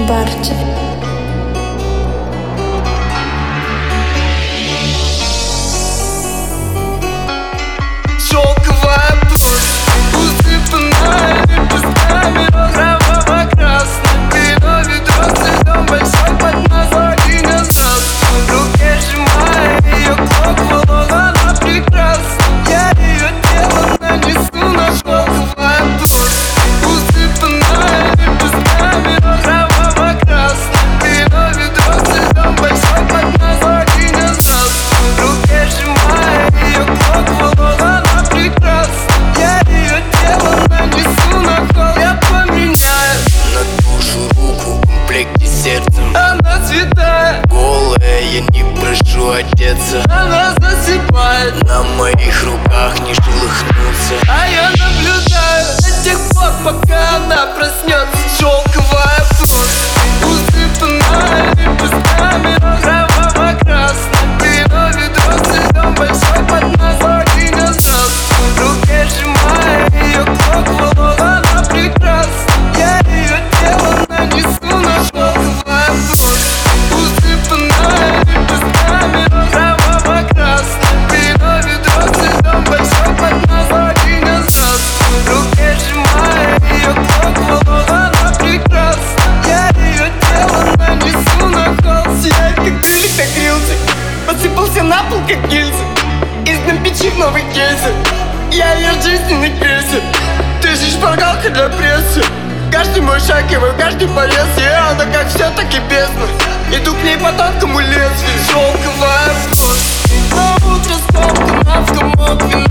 Барти. Шелковая плоть, усыпанная лепестками кроваво-красной. Вино, ведро с льдом, большой поднос, богиня здравствуй. В руке сжимая ее клок, волна, она прекрасна. Я ее тело нанесу на шелковая плоть, усыпанная лепестками кроваво-красной. Вино, ведро с льдом, большой поднос, богиня здравствуй. В руке сжимая ее клок, волна, она прекрасна. Я ее тело нанесу на холод. Я поменяю на душу руку в комплекте с сердцем. Она святая, голая, я не прошу одеться. она засыпает, на моих руках не шелохнуться. а я наблюдаю до тех пор, пока она проснется. Шелковая плоть, усыпанная лепестками кроваво-красной. Вино, ведро с льдом, большой поднос, богиня здравствуй. В руке сжимая ее клок, волна, она прекрасна. Я ее тело нанесу на шелковая плоть, усыпанная лепестками кроваво-красной. Вино, ведро с льдом, большой поднос, богиня здравствуй. В руке сжимая ее клок, волна, она прекрасна. Я ее тело нанесу на холст. Сияет, как крылья, так грился, посыпался на пол, как гильза. Из дном печи в новый кейсе, я ее жизненный крейсер. Ты же шпаргалка для прессы. Каждый мой шаг, его каждый порез. И она как все, так и бездна. Иду к ней по тонкому лезвию. Шелковая плоть, на утро скомкана в комок вина.